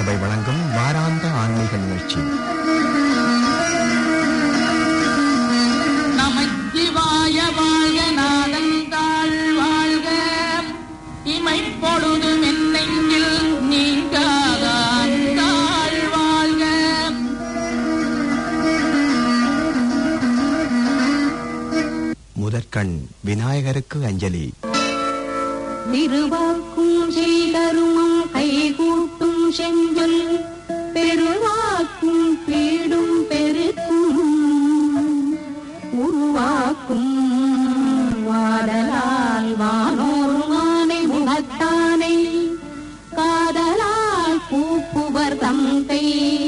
திருச்சபை வழங்கும் வாராந்த ஆன்மீக நிகழ்ச்சி. நமச்சிவாய வாழ்க, நாதந்தாள் வாழ்க, இமைப்பொழுதும் என்னெங்கில் நீங்காதாள் வாழ்க. முதற்கண் விநாயகருக்கு அஞ்சலி. திருவாக்கும் செய்தருமம் கைகூட்டும் செஞ்சொல் பெருவாக்கும் பீடும் பெருக்கும் உருவாக்கும் வாடலால் வானோருமானை முகத்தானை காதலால் பூப்புவர் தங்கை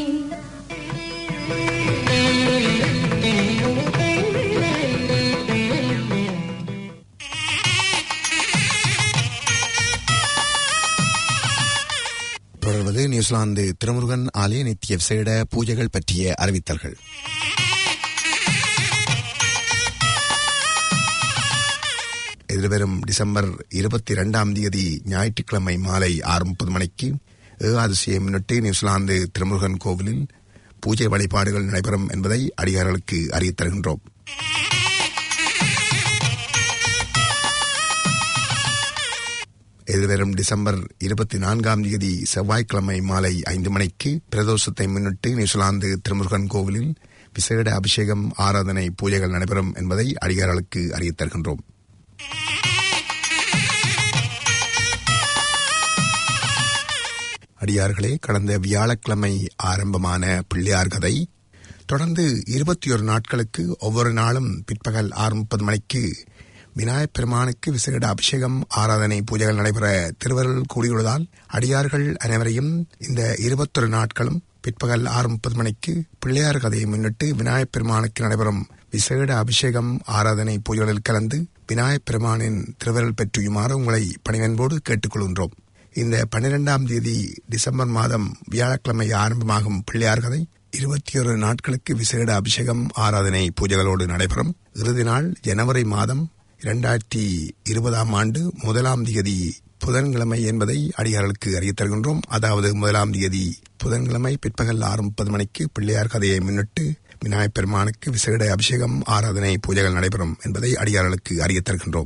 தொடர்வது நியூசிலாந்து திருமுருகன் ஆலய நித்திய விசேட பூஜைகள் பற்றிய அறிவித்தல்கள். எதிர்வரும் டிசம்பர் 22 ஞாயிற்றுக்கிழமை மாலை 6:30 மணிக்கு ஏகாதசியை முன்னிட்டு நியூசிலாந்து திருமுருகன் கோவிலில் பூஜை வழிபாடுகள் நடைபெறும் என்பதை அடியார்களுக்கு அறிவித் தருகின்றோம். எதிர்வரும் டிசம்பர் 24 செவ்வாய்க்கிழமை மாலை 5 மணிக்கு பிரதோஷத்தை முன்னிட்டு நியூசிலாந்து திருமுருகன் கோவிலில் விசேட அபிஷேகம் ஆராதனை பூஜைகள் நடைபெறும் என்பதை அடியார்களுக்கு அறிவித் தருகின்றோம். அடியார்களே, கடந்த வியாழக்கிழமை ஆரம்பமான பிள்ளையார் கதை தொடர்ந்து 21 நாட்களுக்கு ஒவ்வொரு நாளும் பிற்பகல் 6:30 மணிக்கு விநாயகப் பெருமானுக்கு விசேட அபிஷேகம் ஆராதனை பூஜைகள் நடைபெற திருவருள் கூடியுள்ளதால் அடியார்கள் அனைவரையும் இந்த 21 நாட்களும் பிற்பகல் 6:30 மணிக்கு பிள்ளையார் கதையை முன்னிட்டு விநாயகப் பெருமானுக்கு நடைபெறும் விசேட அபிஷேகம் ஆராதனை பூஜைகளில் கலந்து விநாயகப் பெருமானின் திருவருள் பெற்றுமாறு உங்களை பணிவன்போடு கேட்டுக்கொள்கின்றோம். இந்த 12 டிசம்பர் மாதம் வியாழக்கிழமை ஆரம்பமாகும் பிள்ளையார் கதை 21 நாட்களுக்கு விசேட அபிஷேகம் ஆராதனை பூஜைகளோடு நடைபெறும். இறுதி நாள் ஜனவரி மாதம் 2020 ஆண்டு 1 புதன்கிழமை என்பதை அடியார்களுக்கு அறிவித் தருகின்றோம். அதாவது 1 புதன்கிழமை பிற்பகல் 6:30 மணிக்கு பிள்ளையார் கதையை முன்னிட்டு விநாயகப் பெருமானுக்கு விசேட அபிஷேகம் ஆராதனை பூஜைகள் நடைபெறும் என்பதை அடியார்களுக்கு அறிவித் தருகின்றோம்.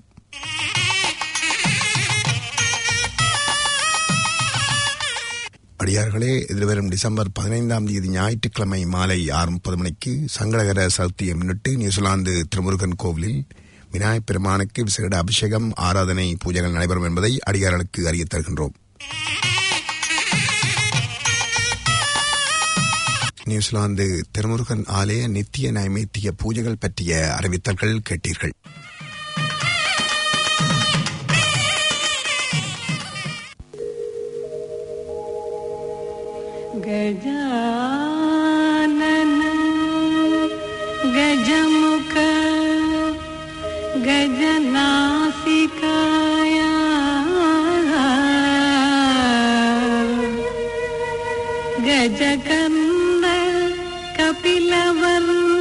அடியார்களே, எதிர்வரும் டிசம்பர் 15 ஞாயிற்றுக்கிழமை மாலை 6:30 மணிக்கு சங்கடகர சதுர்த்தியை முன்னிட்டு நியூசிலாந்து திருமுருகன் கோவிலில் விநாயகப் பெருமானுக்கு விசேட அபிஷேகம் ஆராதனை பூஜைகள் நடைபெறும் என்பதை அடியார்களுக்கு அறிவித் தருகின்றோம். நியூசிலாந்து திருமுருகன் ஆலய நித்திய நைமித்திய பூஜைகள் பற்றிய அறிவித்தல்கள் கேட்டீர்கள். गजानन गजमुख गजनासिकाय गजकर्ण कपिलवर्ण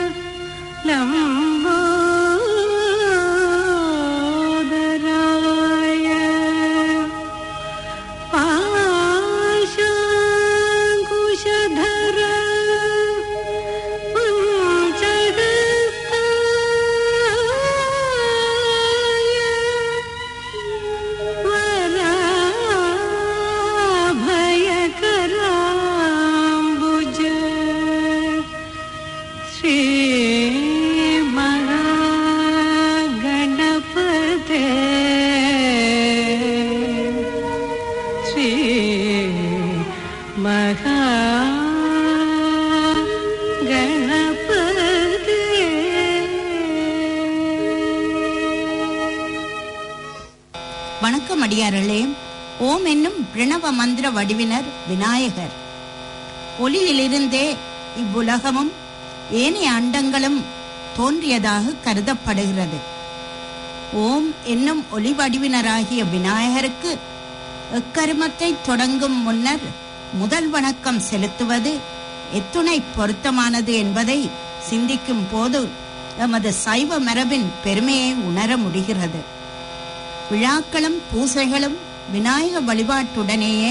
लंबोदराय पाशांकुशधर வணக்கம் அடியார்களே. ஓம் என்னும் பிரணவ மந்திர வடிவினர் விநாயகர். ஒளியிலிருந்தே இவ்வுலகமும் ஏனைய அண்டங்களும் தோன்றியதாக கருதப்படுகிறது. ஓம் என்னும் ஒளி வடிவினராகிய விநாயகருக்கு எக்கருமத்தை தொடங்கும் முன்னர் முதல் வணக்கம் செலுத்துவது எத்துணை பொருத்தமானது என்பதை சிந்திக்கும் போது எமது சைவ மரபின் பெருமையை உணர முடிகிறது. விழாக்களும் பூசைகளும் விநாயக வழிபாட்டுடனேயே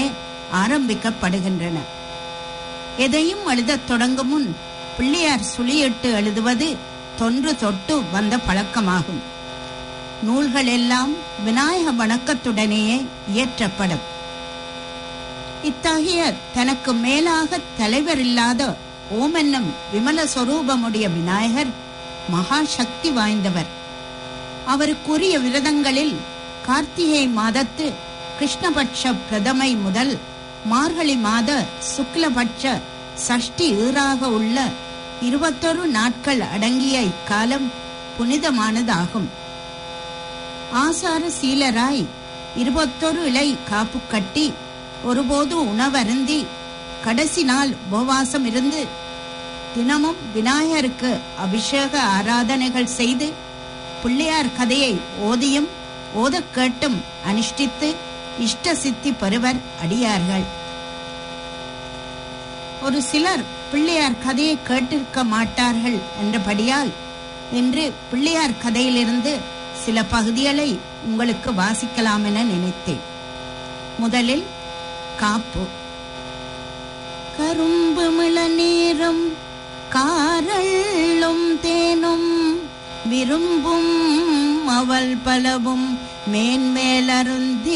ஆரம்பிக்கப்படுகின்றன. எதையும் எழுதத் தொடங்கும் முன் பிள்ளையார் சுழியிட்டு எழுதுவது தொன்று தொட்டு வந்த பழக்கமாகும். நூல்கள் எல்லாம் விநாயக வணக்கத்துடனேயே இயற்றப்படும். இத்தகைய தனக்கு மேலாக தலைவர் இல்லாத ஓம் என்னும் விமல சொரூபமுடைய விநாயகர் மகா சக்தி வாய்ந்தவர். அவருக்குரிய விரதங்களில் கார்த்திகை மாதத்து கிருஷ்ணபட்ச பிரதமை முதல் மார்கழி மாத சுக்லபட்ச சஷ்டி ஈறாக உள்ள 21 நாட்கள் அடங்கிய இக்காலம் புனிதமானதாகும். ஆசார சீலராய் 21 இலை காப்பு கட்டி ஒருபோது உணவருந்தி கடைசி நாள் உபவாசம் இருந்து தினமும் விநாயகருக்கு அபிஷேக ஆராதனைகள் செய்து பிள்ளையார் கதையை ஓதியும் ஓதக் கேட்டும் அனுஷ்டித்து இஷ்ட சித்தி பெறுவர் அடியார்கள். ஒரு சிலர் பிள்ளையார் கதையை கேட்டிருக்க மாட்டார்கள் என்றபடியால் இன்று பிள்ளையார் கதையிலிருந்து சில பகுதிகளை உங்களுக்கு வாசிக்கலாம் என நினைத்தேன். முதலில் காப்பு. கரும்பு மிள நீரும் காரள்ளும் தேனும் விரும்பும் அவள் பலவும் மேன்மேலருந்தி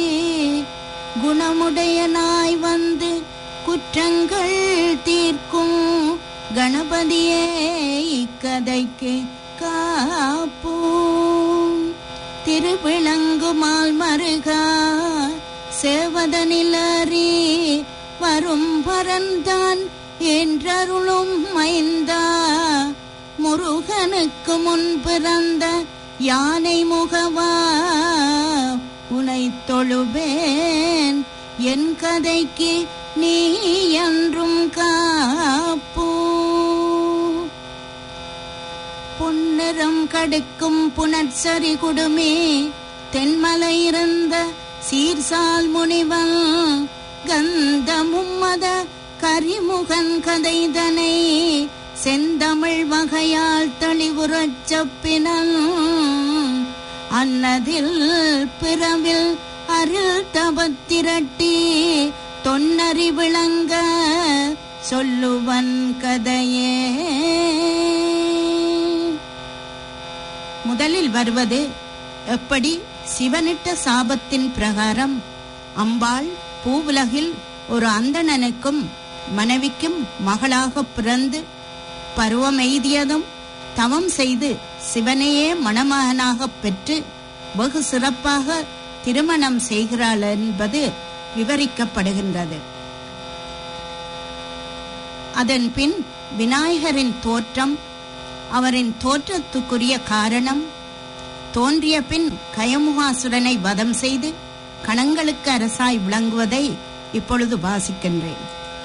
குணமுடையனாய் வந்து குற்றங்கள் தீர்க்கும் கணபதியே இக்கதைக்கு காப்போம். திருவிளங்குமால் மருகா சேவதனிலறி வரும் பரந்தான் என்றருளும் மைந்தா முருகனுக்கு முன் பிறந்த யானை முகவா உனை தொழுவேன் என் கதைக்கு நீ என்றும் காப்போ. பொன்னிறம் கடுக்கும் புனற்சரி குடுமே தென்மலை இருந்த சீர்சால் முனிவன் கந்தமும் மத கரிமுகன் கதைதனை செந்தமிழ் வகையால் தெளிவுறச் செப்பினன் அன்னதில் பிறவில் அருள் தபத்திரட்டி தொன்னறி விளங்க சொல்லுவன் கதையே. முதலில் வருவது எப்படி சிவனிட்ட சாபத்தின் பிரகாரம் அம்பாள் பூவுலகில் ஒரு அந்தணனுக்கும் மனைவிக்கும் மகளாக பிறந்து பருவமெய்தியதும் தவம் செய்து சிவனையே மணமகனாக பெற்று வெகு சிறப்பாக திருமணம் செய்கிறாள் என்பது விவரிக்கப்படுகின்றது. அதன் பின் விநாயகரின் தோற்றம், அவரின் தோற்றத்துக்குரிய காரணம், தோன்றிய பின் கயமுகாசுரனை வதம் செய்து கணங்களுக்கு அரசாய் விளங்குவதை இப்பொழுது வாசிக்கின்றேன்.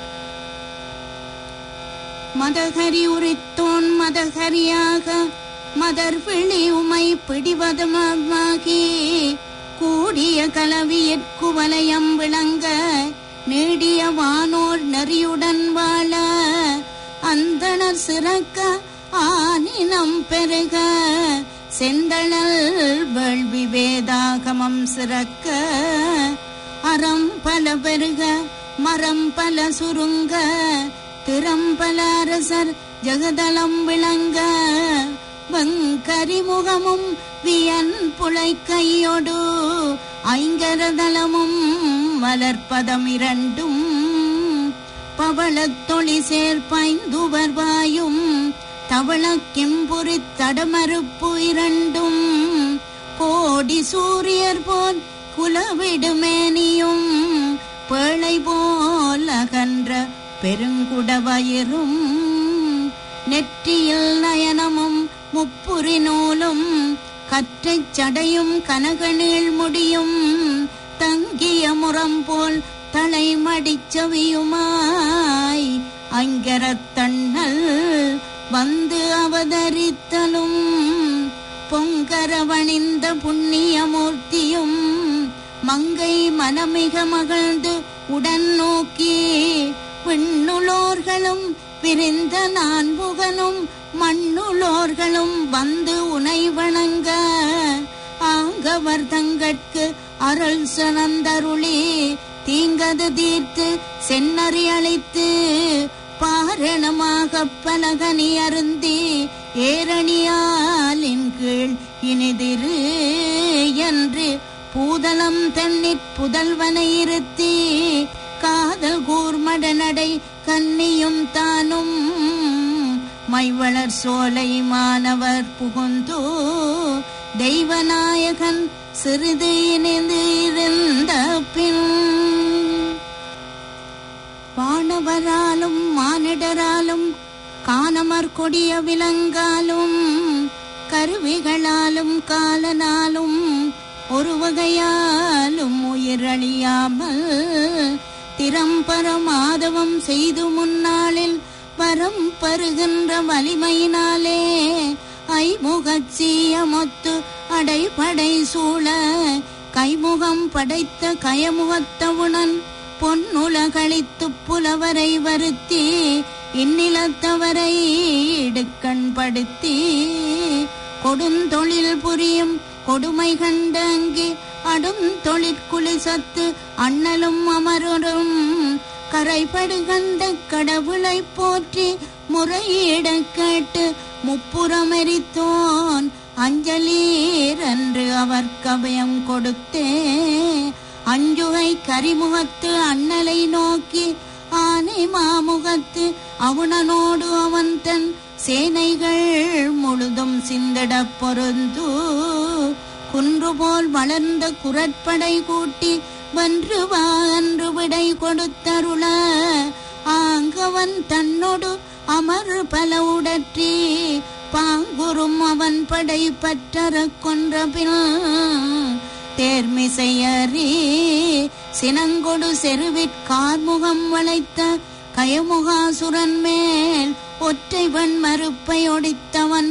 மதகரி உரித்தோன் மதகரியாக மதர் விழி உமை பிடிவதமாகி கூடிய கலவியிற்கு வலயம் விளங்க நீடிய வானோர் நெறியுடன் வாழ அந்தணர் சிறக்க ஆனினம் பெருக செந்தணல் வேள்வி வேதாகமம் சிறக்க அறம் பல பெருக மரம் பல சுருங்க திறம்பல அரசர் ஜெகதலம் விளங்க வங்கரிமுகமும் வியன் புலை கையோடு ஐங்கரதலமும் மலர்பதம் இரண்டும் பவளத்தொளி சேர்ப்பைந்துவர் வாயும் தவள கிம்புரி தடமறுப்பு இரண்டும் கோடி சூரியர் போல் குலவிடுமேனியும் பேழை போல் அகன்ற பெருங்குடவயிரும் நெற்றியில் நயனமும் முப்புரி நூலும் கற்றைச் சடையும் கனகநீள் முடியும் தங்கிய முறம் போல் தலைமடிச்சவியுமாய் அங்கரத்தண்ணல் வந்து அவதரித்தலும் பொங்கரவணிந்த புண்ணியமூர்த்தியும் மங்கை மனமிக மகிழ்ந்து உடன் நோக்கி விண்ணுளோர்களும் விரிந்த நான்முகனும் மண்ணுளோர்களும் வந்து உனை வணங்க ஆங்கவர் தங்கட்கு அருள் சனந்தருளி தீங்கது தீர்த்து சென்னறி அழைத்து பாரணமாக பலகனி அருந்தி ஏரணியாலின் கீழ் இனிதிரு என்று பூதலம் தன்னிற் புதல்வனை இருத்தி காதல் கூர்மட நடை கன்னியும் தானும் மைவளர் சோலை மாணவர் புகுந்து தெய்வநாயகன் சிறிது இணைந்து இருந்த பின் வானவராலும் மானிடராலும் காணமர் கொடிய விலங்காலும் கருவிகளாலும் காலனாலும் ஒரு வகையாலும் உயிரழியாமல் திறம்பர மாதவம் செய்து முன்னாளில் வரம் பருகின்ற வலிமையினாலே ஐமுகச்சீயமொத்து அடைபடை சூழ கைமுகம் படைத்த கயமுகத்தவுணன் பொன்னுலகளித்து புலவரை வருத்தி இந்நிலத்தவரை இடுக்கண் படுத்தி கொடுந்தொழில் புரியும் கொடுமை கண்டங்கி அடும் தொழிற்குலிசத்து அண்ணலும் அமரும் கரைபடு கண்ட கடவுளை போற்றி முறையிட கேட்டு முப்புறமெரித்தோன் அஞ்சலீர் என்று அவர் கபயம் கொடுத்தே அஞ்சுகை கரிமுகத்து அண்ணலை நோக்கி ஆனை மாமுகத்து அவுணனோடு அவன் தன் சேனைகள் முழுதும் சிந்திட பொருந்து குன்று போல் வளர்ந்த குரற்படை கூட்டி வென்று வா என்று விடை கொடுத்தருள ஆங்கவன் தன்னோடு அமர் பல உடற்றி பாங்குறும் அவன் படை பற்றற கொன்ற பின் தேர்மிசையறி சினங்கொடு செருவிற்கார்முகம் வளைத்த கயமுகாசுரன் மேல் ஒற்றைவன் மறுப்பை ஒடித்தவன்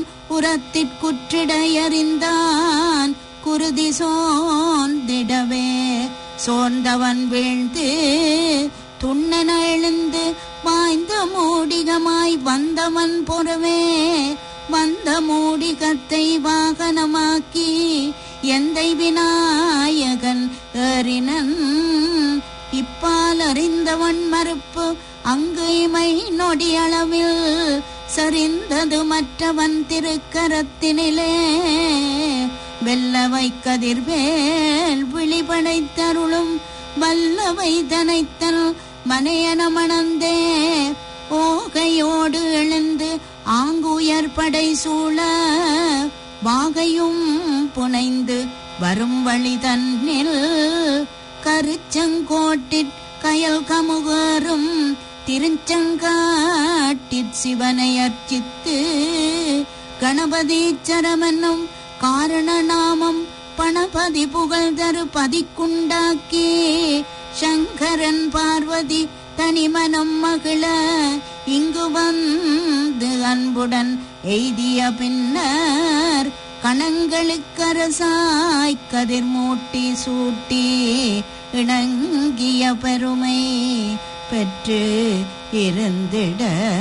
உரத்திற்குற்றிடையறிந்தான் குருதி சோர்ந்திடவே சோர்ந்தவன் வீழ்ந்து துண்ணென எழுந்து வாய்ந்த மூடிகமாய் வந்தவன் பொறவே வந்த மூடிகத்தை வாகனமாக்கி எந்தை விநாயகன் ஏறினன் இப்பால் அறிந்தவன் மறுப்பு அங்கு இமை நொடியளவில் சரிந்தது மற்றவன் திருக்கரத்தினிலே வெல்லவை கதிர்வேல் விழிபடைத்தருளும் வல்லவை தனைத்தல் மனையன மணந்தே ஓகையோடு எழுந்து ஆங்குயர் படை சூழ வாகையும் புனைந்து வரும் வழி தன்னில் கருச்சங்கோட்டிற் கயல் கமுகரும் திருச்செங்காட்டிற் சிவனை அர்ச்சித்து கணபதீச்சரமென்னும் காரண நாமம் பணபதி புகழ்தரு பதிக்குண்டாக்கி சங்கரன் பார்வதி தனிமனம் மகிழ இங்கு வந்து அன்புடன் எய்திய பின்னர் கணங்களுக்கரசாய் கதிர் மூட்டி சூட்டி இணங்கிய பெருமை பெற்று இருந்திட.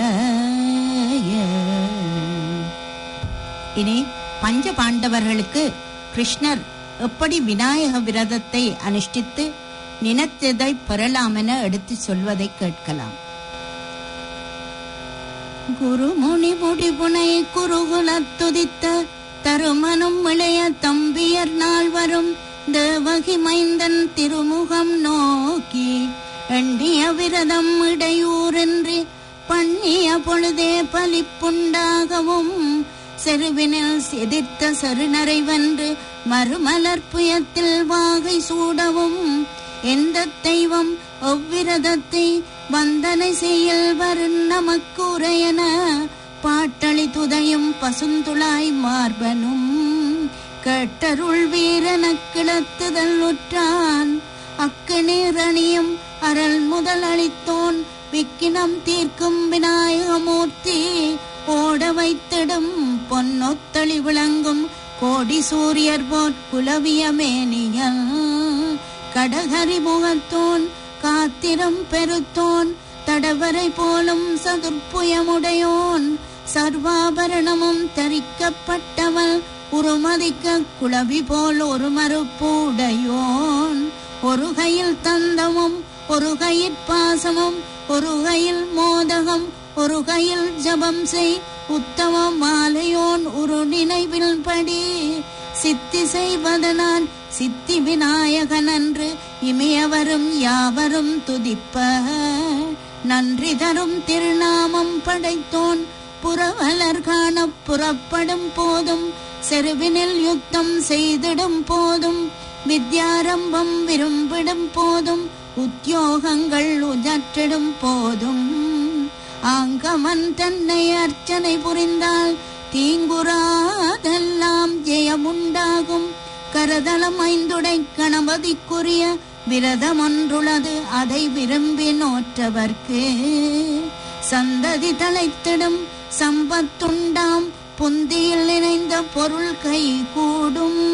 இனி பஞ்ச பாண்டவர்களுக்கு கிருஷ்ணர் எப்படி விநாயக விரதத்தை அனுஷ்டித்து நினைத்ததை பெறலாம் என எடுத்து சொல்வதை கேட்கலாம். குருமுனி முடிபுனை குருகுலத்துதித்த தருமனும் இளைய தம்பியர் நால்வரும் தேவகி மைந்தன் திருமுகம் நோக்கி எண்ணிய விரதம் இடையூறின்றி பண்ணிய பொழுதே பலிப்புண்டாகவும் செருவினில் எதிர்த்த செருநரை வென்று மறுமலர் புயத்தில் வாகை சூடவும் எந்த தெய்வம் எவ்விரதத்தை வந்தனை செய்யல் வரும் நமக்கு உரையன பாட்டளி துதையும் பசுந்துளாய் மார்பனும் கேட்டருள் வீரன கிளத்துதல் உற்றான் அக்கணீர் அணியும் அருள் முதல் அளித்தோன் விக்கினம் தீர்க்கும் விநாயகமூர்த்தி ஓட வைத்திடும் பொன்னொத்தளி விளங்கும் கோடி சூரியர் போற்குலவிய மேனியல் கடகரி முகத்தோன் காத்திரம் பெருத்தோன் தடவரை போலும் சதுர்ப்புயமுடையோன் சர்வாபரணமும் தரிக்கப்பட்டவள் உருமதிக்க குளவி போல் ஒரு மறுப்பு உடையோன் ஒரு கையில் தந்தமும் ஒரு கையில் பாசமும் ஒரு கையில் மோதகம் ஒரு கையில் ஜபம் செய் உத்தம மாலையோன் ஒரு நினைவில் படி சித்தி செய்வதனால் சித்தி விநாயகன் அன்று இமையவரும் யாவரும் துதிப்ப நன்றி தரும் திருநாமம் படைத்தோன் புறவலர் காண புறப்படும் போதும் செருவினில் யுத்தம் செய்திடும் போதும் வித்யாரம்பம் விரும்பிடும் போதும் உத்தியோகங்கள் உஜற்றிடும் போதும் ஆங்கமன் தன்னை அர்ச்சனை புரிந்தால் தீங்குறாதெல்லாம் ஜெயமுண்டாகும் கரதளம் ஐந்துடை கணபதிக்குரிய விரதம் ஒன்றுள்ளது அதை விரும்பி நோற்றவர்க்கு சந்ததி தலைத்திடும் சம்பத்துண்டாம் புந்தியில் இணைந்த பொருள் கை கூடும்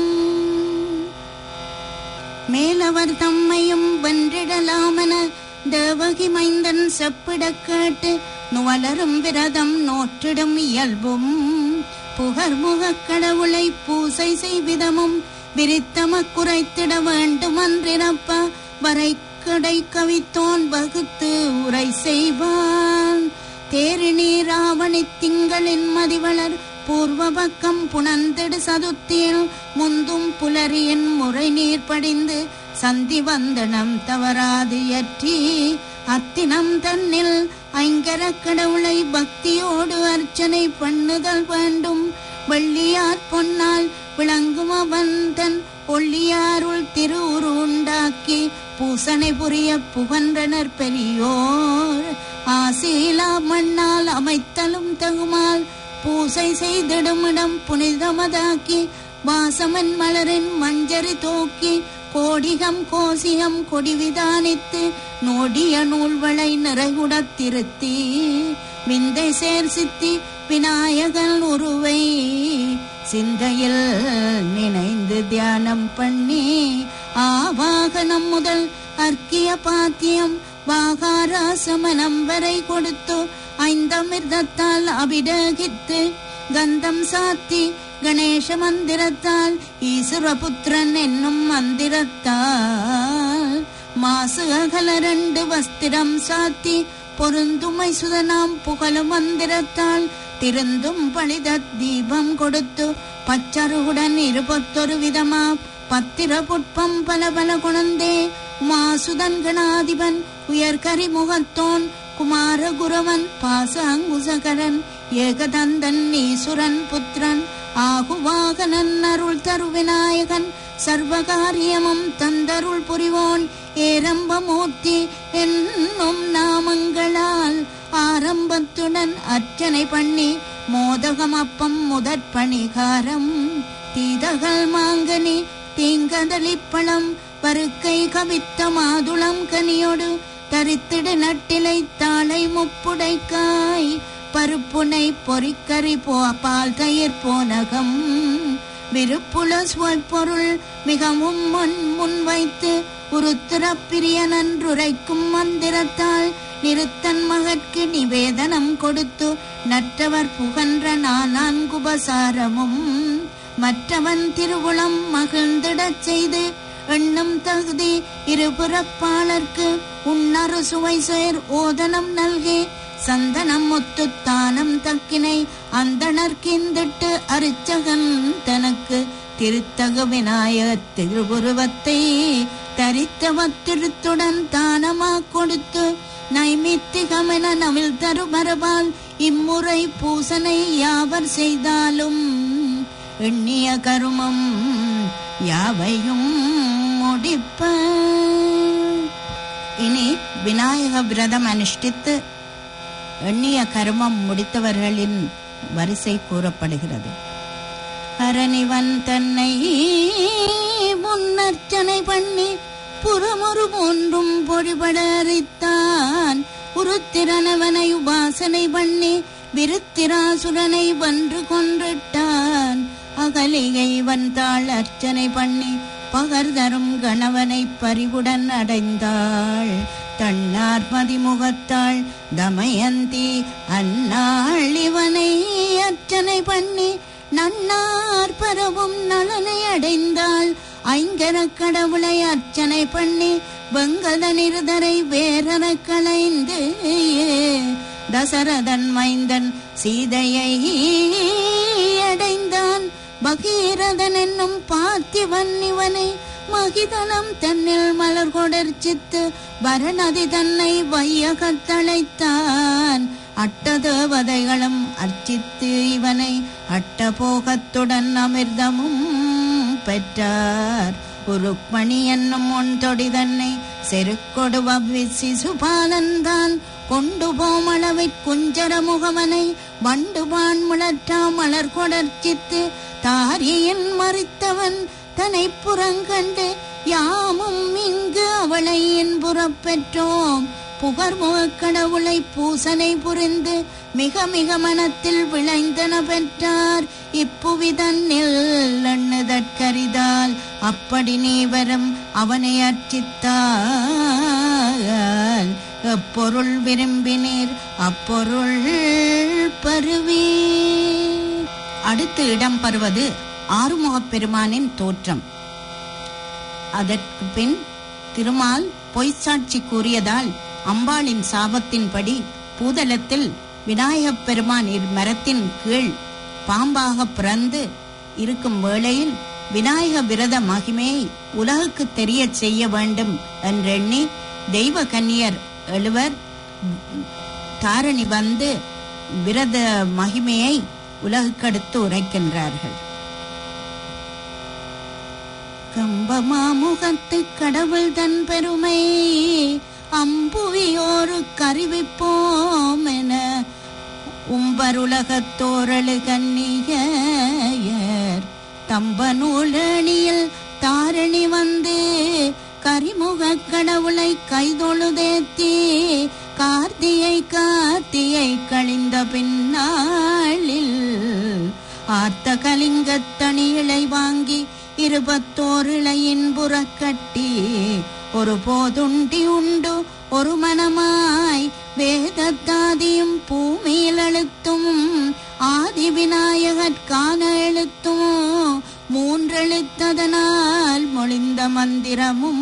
மேலவர் தம்மையும் வென்றிடலாமென தேவகி மைந்தன் செப்பிடக் கேட்டு நுவலரும் விரதம் நோற்றிடும் இயல்பும் புகர்முகக் கடவுளை பூசை செய்விதமும் விரித்தம குறைத்திட வேண்டுமன்றினப்ப வரை கடை கவித்தோன் வகுத்து உரை செய்வான் தேரிணி ராவணி திங்களின் மதிவளர் பூர்வ பக்கம் புனந்திடு சதுத்தியில் முந்தும் புலரியின் முறை நீர் படிந்து சந்தி வந்தனம் தவறாது ஏற்றி அத்தினம் தன்னில் ஐங்கர கடவுளை பக்தியோடு அர்ச்சனை பண்ணுதல் வேண்டும் வெள்ளியார் பொன்னால் விளங்கும் அவன் தன் ஒள்ளியாருள் திருவுரு உண்டாக்கி பூசனை புரிய புகன்றனர் பெரியோர் ஆசீலா மண்ணால் அமைத்தலும் தகுமால் பூசை செய்திடுமிடம் புனிதமதாக்கி வாசமன் மலரின் மஞ்சரி தூக்கி கோடிகம் கோசியம் கொடிவிதானித்து நோடிய நூல்வளை நிறைகுடத் திருத்தி விந்தை சேர் சித்தி விநாயகன் உருவை சிந்தையில் நினைந்து தியானம் பண்ணி ஆவாகனம் முதல் அர்க்கிய பாத்தியம் வாகாராசமனம் வரை கொடுத்து ஐந்தமிர்தத்தால் அபிடகித்து கந்தம் சாத்தி கணேச மந்திரத்தால் ஈஸ்வரபுத்திரன் என்னும் மந்திரத்தால் மாசு அகல 2 வஸ்திரம் சாத்தி பொருந்துமை சுதனாம் புகழு மந்திரத்தால் திருந்தும் பழித தீபம் கொடுத்து பச்சருகுடன் 21 விதமா பத்திர புட்பம் பல பல குணந்தே மாசுதன் கணாதிபன் உயர்கரி முகத்தோன் குமாரகுரவன் பாச அங்குசகரன் ஏகதந்தன் ஈசுரன் புத்திரன் ஆகுவாகனன் அருள் தரு விநாயகன் சர்வகாரியமும் தந்தருள் புரிவோன் ஏரம்பமூர்த்தி என்னும் நாமங்களால் ஆரம்பத்துடன் அர்ச்சனை பண்ணி மோதகம் அப்பம் முதற் பணிகாரம் தீதகள் மாங்கனி தீங்கதளிப்பழம் பருக்கை கவித்த மாதுளம் கனியோடு தரித்திடு நட்டிலை தாளை முப்புடைக்காய் பருப்புனை பொறிக்கறி பால் தயிர் போனகம் விருப்புல சுவைப்பொருள் மிகவும் முன் வைத்து உருத்திரப்பிரியன் என்றுரைக்கும் மந்திரத்தால் நிறுத்தன் மகற்கு நிவேதனம் கொடுத்து நற்றவர் புகன்ற நான்குபசாரமும் மற்றவன் திருவுளம் மகிழ்ந்திடச் செய்து எண்ணும் தகுதி இருபுறப்பாளர்க்கு உன்னறு சுவை சேர் ஓதனம் நல்கே சந்தனம் முத்துத்தானம் தக்கினை அந்தணர்கிந்திட்டு அரிச்சகன் தனக்கு திருத்தகு விநாயகர் திருவுருவத்தை தரித்தவத்திருத்துடன் தானமா கொடுத்து நைமித்திகமென நவில் தரு மரபால் இம்முறை பூசனை யாவர் செய்தாலும் எண்ணிய கருமம் யாவையும் முடிப்ப. இனி விநாயக விரதம் அனுஷ்டித்து எண்ணிய கர்மம் முடித்தவர்களின் வரிசை கூறப்படுகிறது. அரணிவன் தன்னை முன்னர்ச்சனை பண்ணி புறமொரு ஒன்றும் பொழிபட அறித்தான். உருத்திரனவனை உபாசனை பண்ணி விருத்திராசுரனை வென்று கொன்றிட்டான். அகலிகை வந்தாள் அர்ச்சனை பண்ணி பகர்தரும் கணவனை பறிவுடன் அடைந்தாள். தன்னார் மதிமுகத்தாள் தமயந்தி அந்நாள் இவனை அர்ச்சனை பண்ணி நன்னார் பரவும் நலனை அடைந்தாள். ஐங்கரக் கடவுளை அர்ச்சனை பண்ணி வெங்கத நிருதரை வேறற களைந்து தசரதன் மைந்தன் சீதையை அடைந்தான். பகீரதன் என்னும் பார்த்திவன் இவனை மகிதனம் தன்னில் மலர் கொடர்ச்சித்து பரணதி தன்னை வையகத்தழைத்தான். அட்டதேவதைகளும் அர்ச்சித்து இவனை அட்டபோகத்துடன் அமிர்தமும் பெற்றார். உருக்மணி என்னும் ஒன்றொடி தன்னை செருக்கொடு சிசுபாலன்தான் கொண்டு போமளவிற் குஞ்சர முகமனை வண்டுபான் முழற்றா மலர் கொடர்ச்சித்து தாரியின் மறித்தவன் தனை புறங்கண்டு யாமும் இங்கு அவளை என்புறப் பெற்றோம். புகர்முகக் கடவுளை பூசனை புரிந்து மிக மிக மனத்தில் விளைந்தன பெற்றார். இப்புவிதன்னில் எண்ணுதற்கரிதால் அப்படி நீ வரும் அவனை அர்ச்சித்தால் எப்பொருள் விரும்பினீர் அப்பொருள் பருவீர். அடுத்து இடம்பெறுவது ஆறுமுகப் பெருமானின் தோற்றம். அதற்கு பின் திருமால் பொய்ச்சாட்சி கூறியதால் அம்பாளின் சாபத்தின்படி பூதலத்தில் விநாயகப் பெருமான் மரத்தின் கீழ் பாம்பாக பிறந்து இருக்கும் வேளையில் விநாயக விரத மகிமையை உலகுக்கு தெரிய செய்ய வேண்டும் என்றெண்ணி தெய்வ கன்னியர் 7 தாரணி வந்து விரத மகிமையை உலகுக்கடுத்து உரைக்கின்றார்கள். கம்பமாமுகத்து கடவுள் தன் பெருமை அம்புவியோரு கறிவிப்போம் என உம்பருலகத்தோரழு கன்னியர் தம்பநூலணியில் தாரணி வந்து கரிமுகக் கடவுளை கைதொழுதேத்தி கார்த்தியை கழிந்த பின்னாளில் ஆர்த்த கலிங்கத்தணிகளை வாங்கி 21 இழையின் புறக்கட்டி ஒரு போதுண்டி உண்டு ஒரு மனமாய் வேதத்தாதியும் பூமியில் எழுத்தும் ஆதி விநாயகற்கான எழுத்தும் 3 எழுத்ததனால் மொழிந்த மந்திரமும்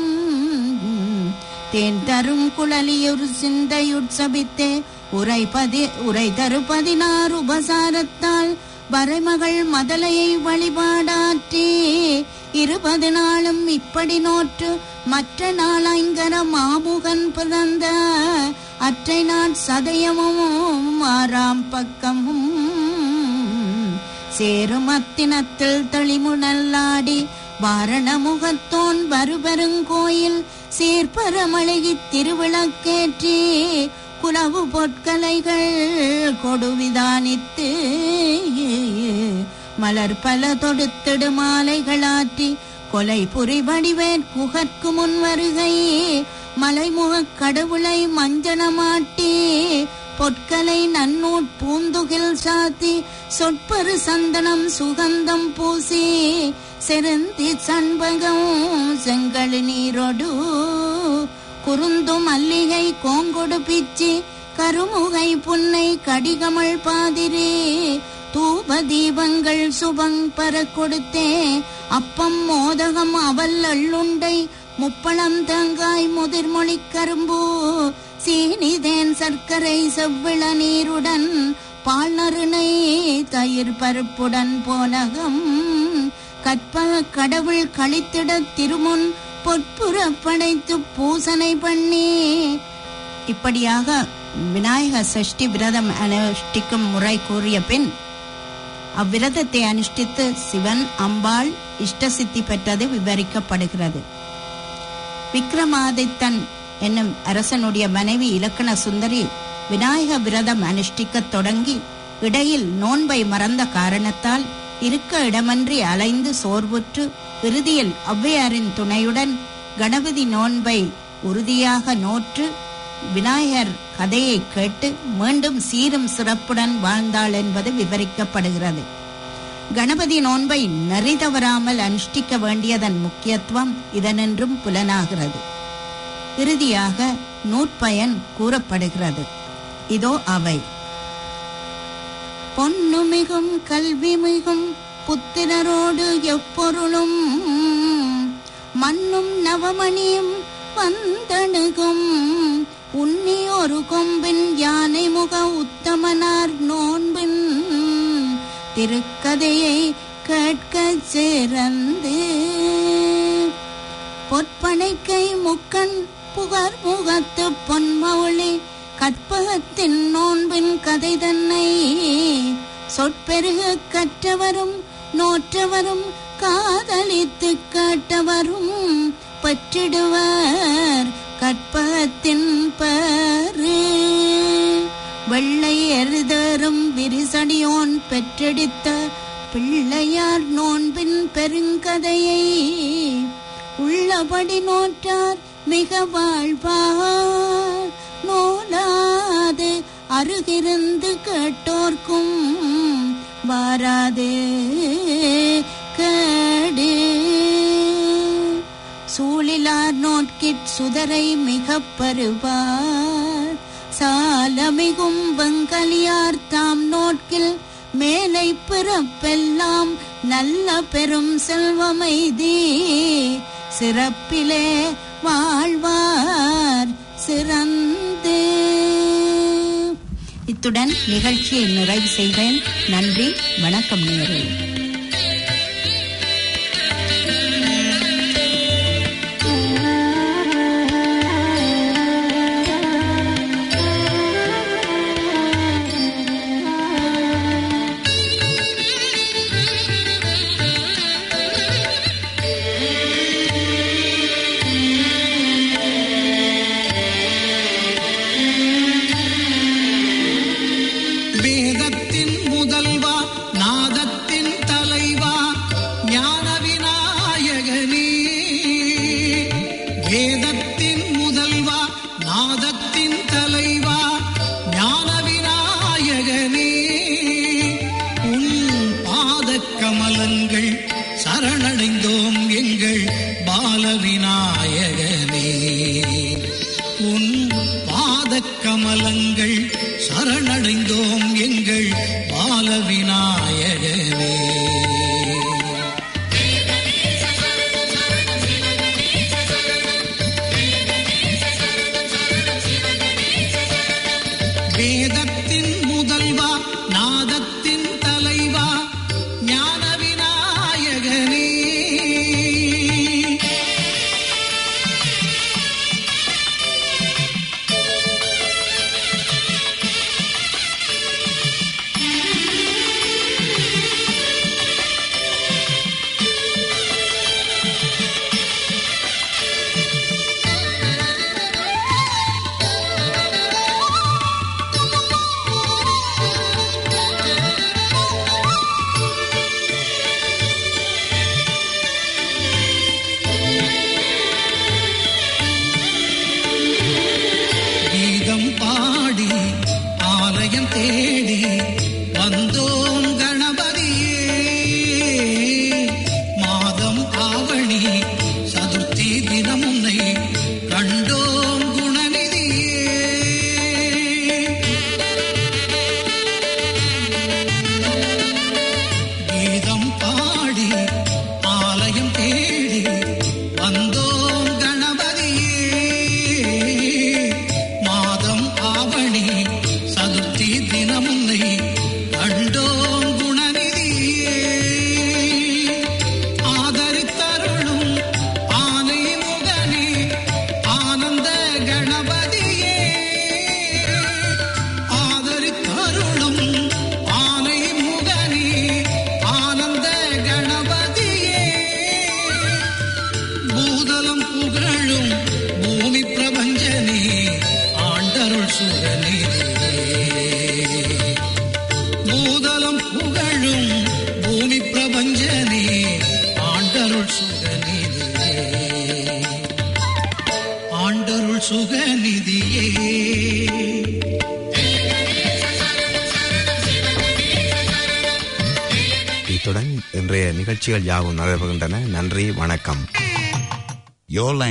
தேன் தரும் குழலியொரு சிந்தையுட்சபித்தே உரை தரு 16 உபசாரத்தால் வரைமகள் மதலையை வழிபாடாற்றி 20 நாளும் இப்படி நோற்று மற்ற நாளைங்கர மாமுகன் பிறந்த அற்றை நாட் சதயமும் 6ஆம் பக்கமும் சேருமத்தினத்தில் தெளிமுனல்லாடி வாரணமுகத்தோன் வருபெருங்கோயில் சீர்பரமழகி திருவிளக்கேற்றி குலவு பொற்கலைகள் கொடுவிதானித்து மலர் பல தொடுத்திடு மாலைகளாற்றி கொலை புரிவடிவேற் குகற்கு முன் வருகை மலைமுகக் கடவுளை மஞ்சனமாட்டி பொற்கலை நன்னூட் பூந்துகில் சாத்தி சொற்பரு சந்தனம் சுகந்தம் பூசி செருந்தி சண்பகம் செங்கழு நீரோடு குறுந்து மல்லிகை கோங்கொடு பிச்சி கருமுகை புன்னை கடிகமள் பாதிரே தூப தீபங்கள் சுபங் பர கொடுத்தே அப்பம் மோதகம் அவல் அள்ளுண்டை முப்பழம் தேங்காய் முதிர்மொழி கரும்பு சீனிதேன் சர்க்கரை செவ்விள நீருடன் பால் நறுனை தயிர் பருப்புடன் போனகம் கற்பக கடவுள் கழித்திட திருமுன் பொற்புற படைத்து பூசனை பண்ணி இப்படியாக விநாயக சஷ்டி விரதம் அனுஷ்டிக்கும் முறை கூறிய பின் அவ்விரதத்தை அனுஷ்டித்து சிவன் அம்பாள் இஷ்டசித்தி பெற்றது விவரிக்கப்படுகிறது. விக்ரமாதித்தன் என்னும் அரசனுடைய மனைவி இலக்கண சுந்தரி விநாயக விரதம் அனுஷ்டிக்க தொடங்கி இடையில் நோன்பை மறந்த காரணத்தால் இருக்க இடமன்றி அலைந்து சோர்வுற்று இறுதியில் ஔவையாரின் துணையுடன் கணபதி நோன்பை உறுதியாக நோற்று விநாயகர் கதையை கேட்டு மீண்டும் சீரும் சிறப்புடன் வாழ்ந்தாள் என்பது விவரிக்கப்படுகிறது. கணபதி நோன்பை நெறி தவறாமல் அனுஷ்டிக்க வேண்டியதன் முக்கியத்துவம் இதனென்றும் புலனாகிறது. இறுதியாக நூற்பயன் கூறப்படுகிறது. இதோ அவை: பொன்னு மிகும் கல்வி மிகும் புத்திரரோடு எப்பொருளும் மண்ணும் நவமணியும் வந்தணுகும் உன்னி ஒரு கொம்பின் யானை முக உத்தமனார் நோன்பின் திருக்கதையை கேட்கச் சிறந்து பொற்பனைக்கை முக்கண் புகர் முகத்து பொன்மௌளி கற்பகத்தின் நோன்பின் கதை தன்னை சொற்பெருக கற்றவரும் நோற்றவரும் காதலித்து கேட்டவரும் பெற்றிடுவர் கற்பகத்தின் பேரு. வெள்ளை எருதரும் விரிசடியோன் பெற்றெடுத்த பிள்ளையார் நோன்பின் பெருங்கதையை உள்ளபடி நோற்றார் மிக வாழ்வார். நோலாது அருகிருந்து கேட்டோர்க்கும் வாராது கேடு. சூழிலார் நோட்கிற் சுதரை மிகப் பருவார். சாலமிகும் வெங்கலியார் தாம் நோட்கில் மேலை பிறப்பெல்லாம் நல்ல பெரும் செல்வமைதி சிறப்பிலே வாழ்வார் சிறந்து. இத்துடன் நிகழ்ச்சியை நிறைவு செய்வேன். நன்றி, வணக்கம் நேயர்களே. கமலங்கள் சரணடைந்தோம் எங்கள் பால விநாயகனே. வேதத்தின் முதல்வா நாதத்தின் தலைவா ஞான விநாயகனே. தேடி வந்தோம் கணபதியே. மாதம் ஆவணி சதுர்த்தி தினம் உன்னை கண்டோம் குணநிதியே. கீதம் பாடி ஆலயம் தேடி வந்தோம் கணபதியே. மாதம் ஆவணி சதுர்த்தி தினமுன்னை கண்டோம் குணநிதியே. ஆதரித்தருளும் ஆனை முகனே ஆனந்த கணபதியே. ஆதரித்தருளும் ஆனை முகனே ஆனந்த கணபதியே. பூதலம் புகழும் பூமி பிரபஞ்சனே ஆண்டருள் சுகனே. பூதலம் புகழும் பூமி பிரபஞ்சனே ஆண்டருள் சுகநிதியே. ஆண்டருள் சுகநிதியே. இத்துடன் இன்றைய நிகழ்ச்சிகள் யாவும் நிறைவுகின்றன. நன்றி, வணக்கம்.